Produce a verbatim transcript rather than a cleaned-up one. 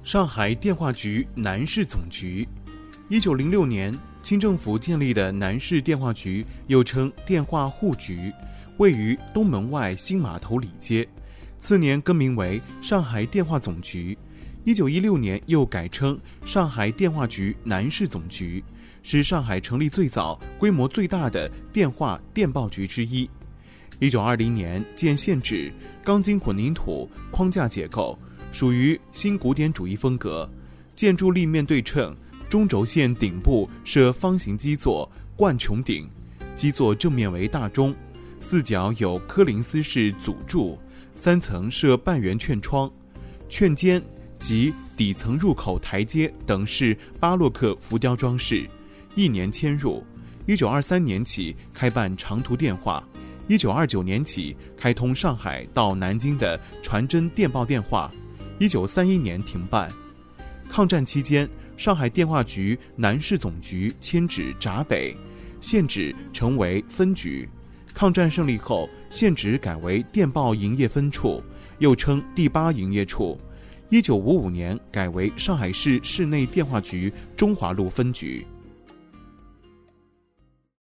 上海电话局南市总局。一九零六年，清政府建立的南市电话局，又称电话户局，位于东门外新码头里街。次年更名为上海电话总局。一九一六年又改称上海电话局南市总局，是上海成立最早、规模最大的电话电报局之一。一九二零年建县址，钢筋混凝土框架结构，属于新古典主义风格，建筑立面对称，中轴线顶部设方形基座冠穹顶，基座正面为大钟，四角有柯林斯式组柱，三层设半圆券窗，券间及底层入口台阶等是巴洛克浮雕装饰。一年迁入。一九二三年起开办长途电话。一九二九年起开通上海到南京的传真电报电话。一九三一年停办。抗战期间，上海电话局南市总局迁址闸北，现址成为分局。抗战胜利后，现址改为电报营业分处，又称第八营业处。一九五五年改为上海市市内电话局中华路分局。